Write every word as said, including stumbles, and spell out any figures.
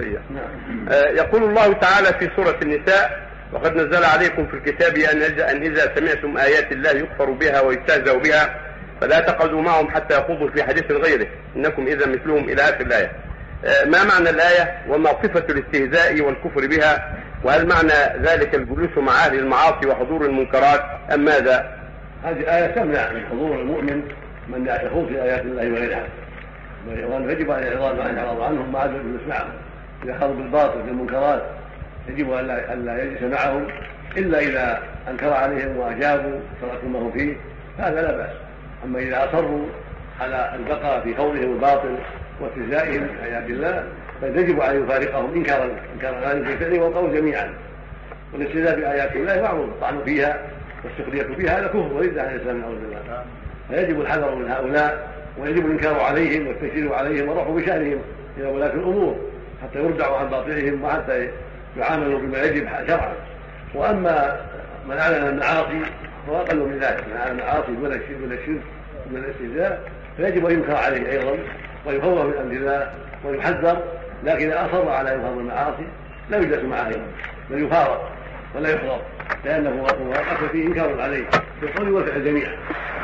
سيئة. يقول الله تعالى في سورة النساء: وقد نزل عليكم في الكتاب أن إذا سمعتم آيات الله يكفر بها ويستهزأ بها فلا تقعدوا معهم حتى يخوضوا في حديث غيره إنكم إذا مثلهم إلى آخر الآية. ما معنى الآية وما صفة الاستهزاء والكفر بها؟ وهل معنى ذلك الجلوس مع أهل المعاصي وحضور المنكرات أم ماذا؟ هذه آية تمنع من حضور المؤمن من يخوض في آيات الله وغيرها، وأنه يجب أن يعرض عنهم مع الجلوس معهم. إذا خاضوا بالباطل في المنكرات يجب أن لا يجلس معهم إلا إذا أنكر عليهم وأجابوا تركوا ما هم فيه، هذا لا بأس. أما إذا أصروا على البقاء في خوضهم الباطل واستهزائهم بآيات الله فيجب أن يفارقهم إنكارا إنكارا ذلك الفعل والقول جميعا. والاستهزاء بآيات الله معروف، الطعن فيها والسخرية بها هذا كفر ورده عن الإسلام نعوذ بالله. فيجب الحذر من هؤلاء ويجب الإنكار عليهم والتشديد عليهم والرفع بشأنهم إلى ولاة الأمور حتى يردعوا عن باطلهم وحتى يعاملوا بما يجب شرعا. وأما من أعلن المعاصي فهو أقل من ذلك، من أعلن المعاصي دون الشرك دون الشرك دون الاستهزاء فيجب أن ينكر عليه أيضا ويخوف من أمر الله ويحذر. لكن إذا أصر على إظهار المعاصي لا يجلس معه أيضا بل يفارق ولا يحضر، لأنه وقت فيه إنكار عليه في القول والفعل جميعا.